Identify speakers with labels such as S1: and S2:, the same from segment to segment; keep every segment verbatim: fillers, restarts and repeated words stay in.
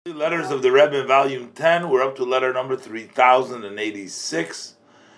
S1: Letters of the Rebbe in Volume ten. We're up to letter number three thousand eighty-six,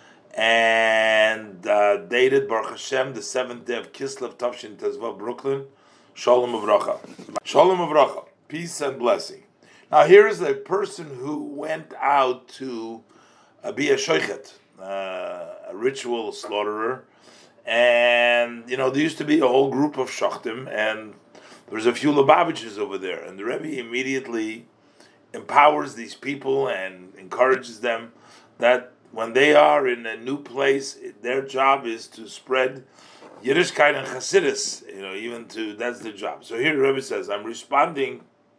S1: and uh, dated Baruch Hashem, the seventh day of Kislev, Tavshin Tezvav, Brooklyn. Shalom Avracha. Shalom Avracha. Peace and blessing. Now here is a person who went out to uh, be a shoichet, uh, a ritual slaughterer, and you know there used to be a whole group of shachtim, and there's a few Lubavitches over there, and the Rebbe immediately empowers these people and encourages them that when they are in a new place, their job is to spread Yiddishkeit and Chassidus, you know, even to, that's the job. So here the Rebbe says, I'm responding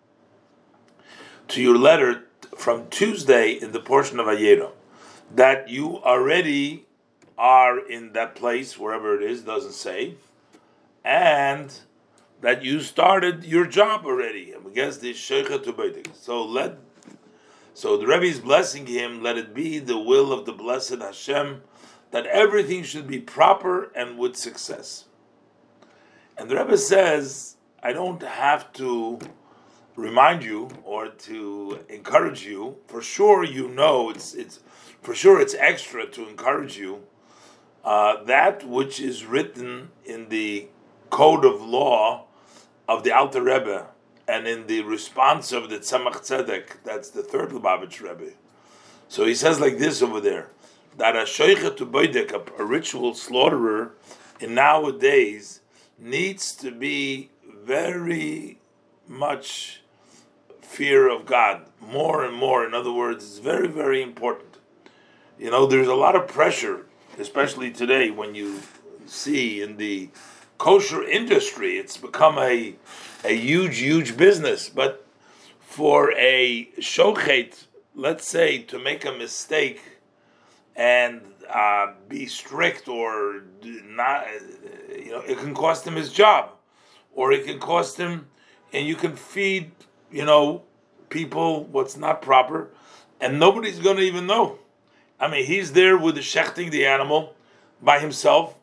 S1: to your letter from Tuesday in the portion of Ayero, that you already are in that place, wherever it is, doesn't say, and that you started your job already. And we guess this Sheikha to Beidik. So let so the Rebbe is blessing him, let it be the will of the blessed Hashem that everything should be proper and with success. And the Rebbe says, I don't have to remind you or to encourage you. For sure you know it's it's for sure it's extra to encourage you. Uh, that which is written in the code of law of the Alter Rebbe, and in the response of the Tzemach Tzedek, that's the third Lubavitch Rebbe. So he says like this over there, that a shoichet to boidek, a, a ritual slaughterer, in nowadays needs to be very much fear of God, more and more. In other words, it's very, very important. You know, there's a lot of pressure, especially today, when you see in the kosher industry, it's become a a huge, huge business. But for a shochet, let's say, to make a mistake and uh, be strict or not, you know, it can cost him his job, or it can cost him, and you can feed, you know, people what's not proper, and nobody's going to even know. I mean, he's there with the shechting the animal by himself.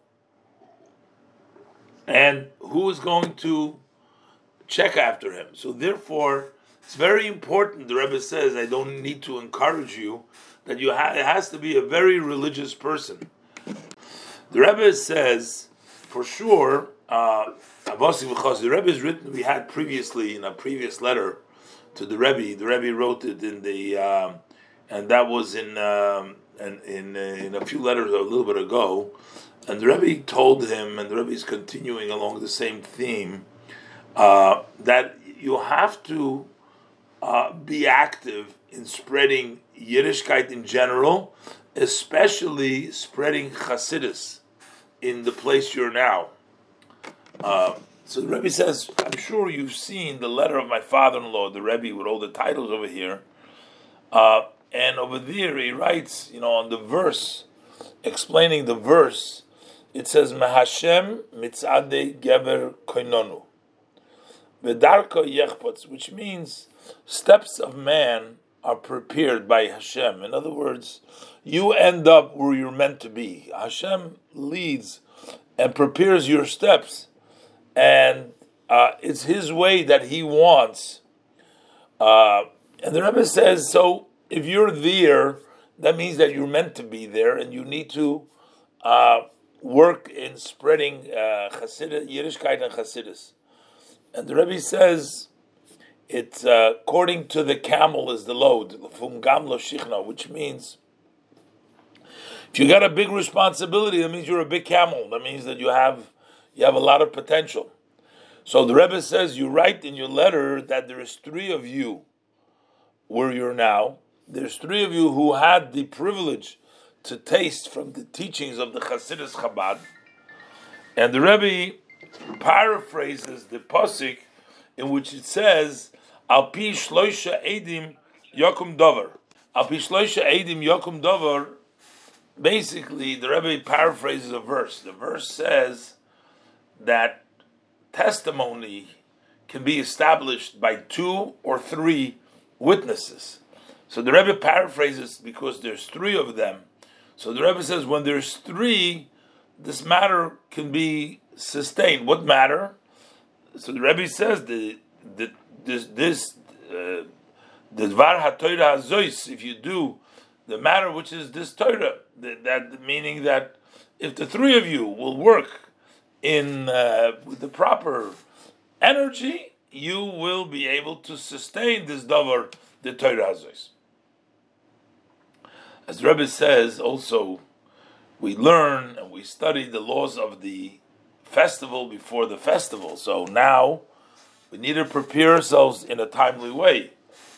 S1: And who is going to check after him? So therefore, it's very important, the Rebbe says, I don't need to encourage you, that you ha- it has to be a very religious person. The Rebbe says, for sure, uh, the Rebbe is written, we had previously, in a previous letter to the Rebbe, the Rebbe wrote it in the, uh, and that was in, um, in, in, in a few letters a little bit ago. And the Rebbe told him, and the Rebbe is continuing along the same theme, uh, that you have to uh, be active in spreading Yiddishkeit in general, especially spreading Chassidus in the place you're now. Uh, so the Rebbe says, I'm sure you've seen the letter of my father-in-law, the Rebbe, with all the titles over here. Uh, and over there he writes, you know, on the verse, explaining the verse, it says, Mahashem mitzadei gever koinonu. V'darko yechpotz, which means steps of man are prepared by Hashem. In other words, you end up where you're meant to be. Hashem leads and prepares your steps, and uh, it's His way that He wants. Uh, and the Rebbe says, so if you're there, that means that you're meant to be there, and you need to uh, work in spreading uh, Chassidus, Yiddishkeit and Chassidus. And the Rebbe says, it's uh, according to the camel is the load, Fumgam lo shichna, which means if you got a big responsibility, that means you're a big camel. That means that you have you have a lot of potential. So the Rebbe says, you write in your letter that there is three of you where you're now. There's three of you who had the privilege to taste from the teachings of the Chassidus Chabad, and the Rebbe paraphrases the pasuk in which it says, "Al pi shloisha edim yakum davar." Al pi shloisha edim yakum davar. Basically, the Rebbe paraphrases a verse. The verse says that testimony can be established by two or three witnesses. So the Rebbe paraphrases because there's three of them. So the Rebbe says, when there's three, this matter can be sustained. What matter? So the Rebbe says the, the this this uh, the Dvar HaTorah Hazois, if you do the matter which is this Torah, that, that meaning that if the three of you will work in uh, with the proper energy, you will be able to sustain this davar, the Torah Hazois. As the Rebbe says, also, we learn and we study the laws of the festival before the festival. So now we need to prepare ourselves in a timely way,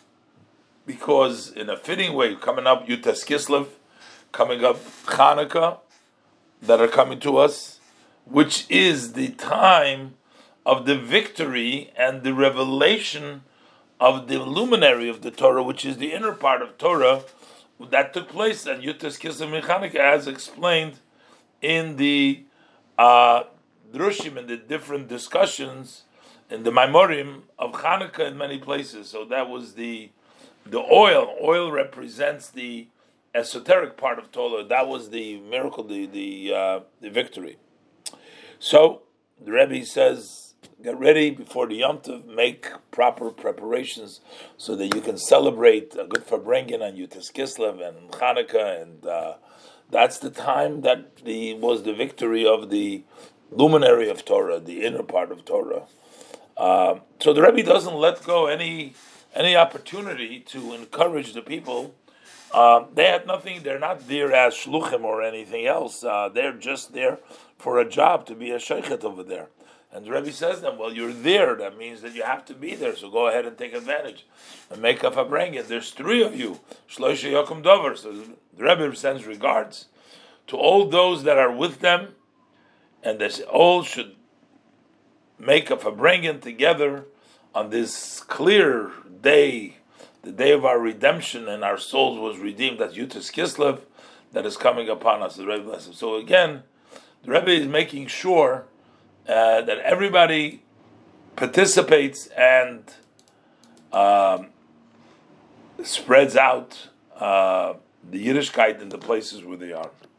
S1: because in a fitting way, coming up Yutas Kislev, coming up Hanukkah, that are coming to us, which is the time of the victory and the revelation of the luminary of the Torah, which is the inner part of Torah, that took place at Yutas Kislev and Hanukkah, as explained in the uh, Drushim and the different discussions in the Maimorim of Hanukkah in many places. So that was the the oil. Oil represents the esoteric part of Torah. That was the miracle, the the uh, the victory. So the Rebbe says, get ready before the Yom Tov, make proper preparations so that you can celebrate a good Farbrengen on Yutas Kislev and Hanukkah, and uh, that's the time that the was the victory of the luminary of Torah, the inner part of Torah. Uh, so the Rebbe doesn't let go any any opportunity to encourage the people. Uh, they had nothing. They're not there as shluchim or anything else. Uh, they're just there for a job, to be a sheikhet over there. And the Rebbe says to them, well, you're there. That means that you have to be there. So go ahead and take advantage and make up a brengen. There's three of you. Shloisha Yokum Dover. So the Rebbe sends regards to all those that are with them, and they all should make up a brengen together on this clear day, the day of our redemption, and our souls was redeemed. That's Yutas Kislev that is coming upon us. The Rebbe bless him. So again, the Rebbe is making sure uh, that everybody participates and um, spreads out uh, the Yiddishkeit in the places where they are.